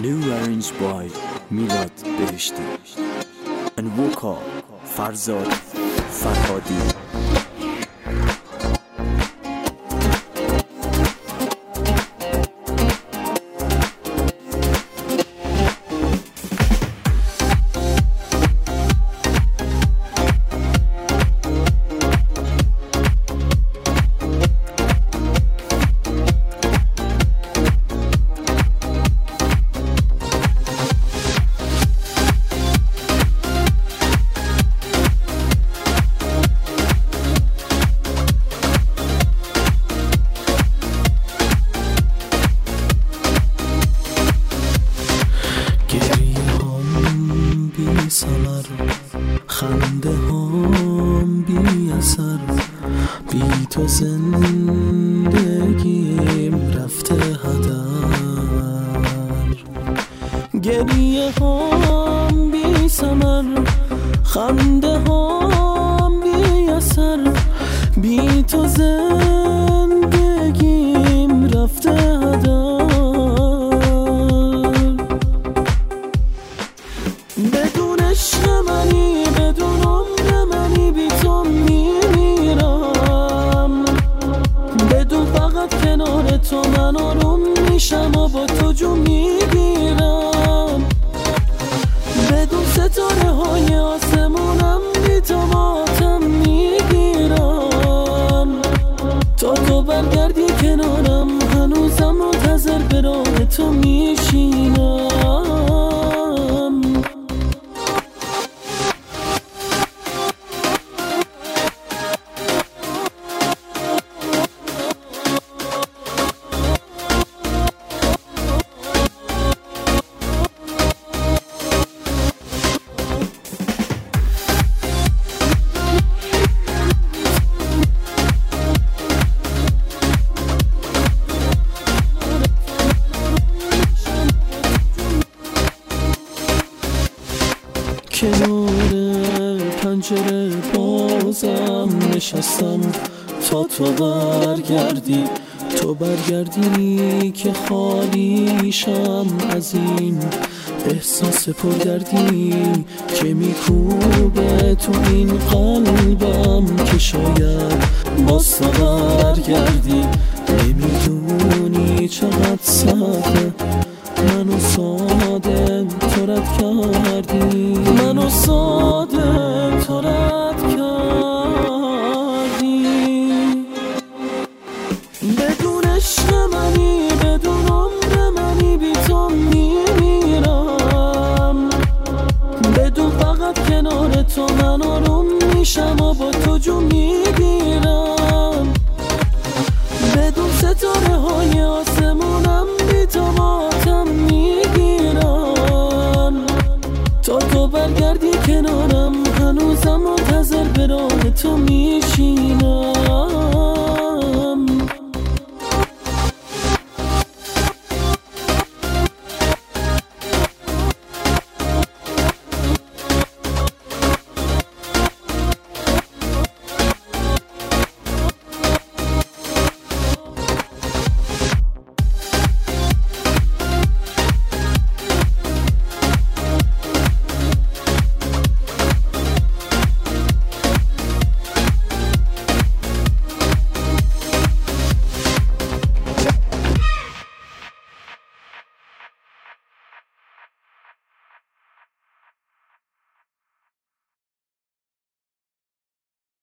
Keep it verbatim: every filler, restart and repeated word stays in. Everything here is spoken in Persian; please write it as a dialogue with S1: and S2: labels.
S1: New arranged by میلاد بهشتی and vocal فرزاد فرهادی.
S2: سمر خنده هم بی اثر، بی تو زندگیم رفته هدر. گریه هم بی سمر خنده هم بی اثر، بی تو زندگیم رفته هدر. بدون عشق منی، بدون عمر منی، بی تو میمیرم. بدون فقط کنار تو من آروم میشم و با تو جو میگیرم. بدون ستاره های آسمونم بی تو ماتم میگیرم. تا تو برگردی کنارم هنوزم منتظر به راه تو میشینم. کنار پنجره بازم نشستم تا تو برگردی. تو برگردی که خالیشم از این احساس پردردی که میکوبه تو این قلبم که شاید باز تو برگردی. نمیدونی چقدر سخته منو ساده تو رد کردی، منو ساده تو رد کردی. بدون عشق منی، بدون عمر منی، بی تو میمیرم. بدون فقط کنار تو من آروم میشم و با تو جو میگیرم. بدون ستاره های آسمونم بی تو ماتم میگیرم. تا تو برگردی کنارم هنوزم منتظر به راه تو میشینم.